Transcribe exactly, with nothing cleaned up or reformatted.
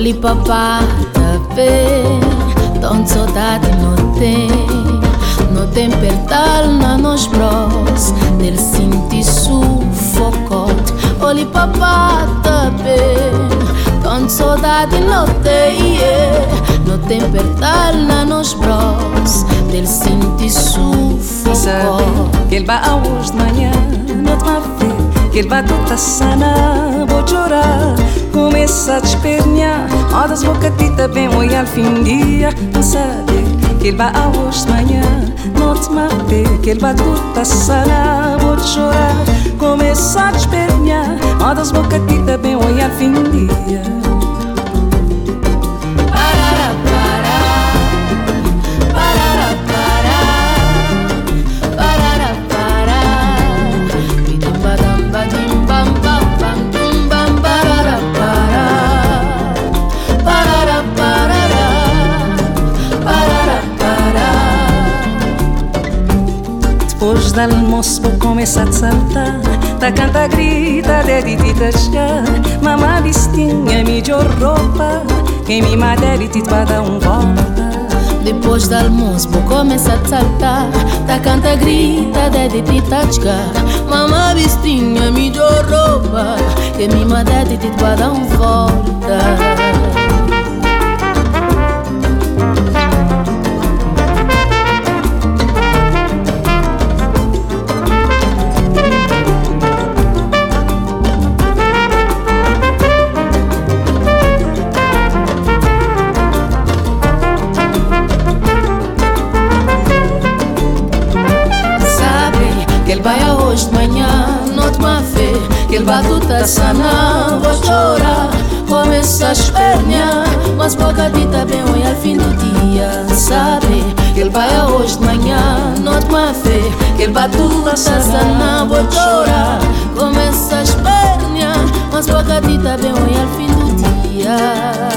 Oli papá, tá bem, tão saudade não tem. Não tem pertal na nos bros, del sinti sufocote. Oli papá, tá bem, tão saudade não tem. Não tem pertal na nos bros, del sinti sufocote. Que ele vai hoje de manhã, não te vai ver. Que ele vai toda sana, vou chorar. Começa a despernear, rodas bocatita bem olhar fim do dia. Não sabe que ele vai hoje de manhã, não te vai ver. Que ele vai toda sana, vou chorar. Começa a despernear, rodas bocatita bem olhar fim do dia. Depois do almoço vou começar a saltar. Tá canta grita, dedita chegar. Mamá vestinha, me deu roupa. Quem me madere te vai dar um volta. Depois do almoço vou começar a saltar. Tá canta grita, dedita chegar. Mamá vestinha, me deu roupa. Quem me madere te vai dar um volta. Que ele vai hoje de manhã, não te vai ver. Que ele vai tudo sana, vou chorar. Começa a espernear, mas bocadita bem olha ao fim do dia. Sabe que ele vai hoje de manhã, não te vai ver. Que ele vai tudo sana, vou chorar. Começa a espernear, mas bocadita bem olha ao fim do dia.